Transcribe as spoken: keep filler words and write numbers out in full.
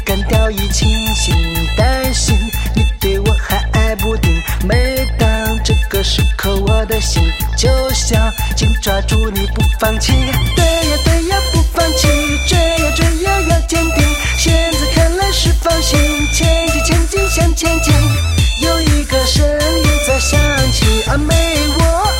干掉已清醒，担心你对我还爱不定。每当这个时刻，我的心就想紧抓住你不放弃。对呀对呀，不放弃，追呀追呀要坚定。现在看来是放心，前进前进向前进。有一个声音在响起，啊，没我。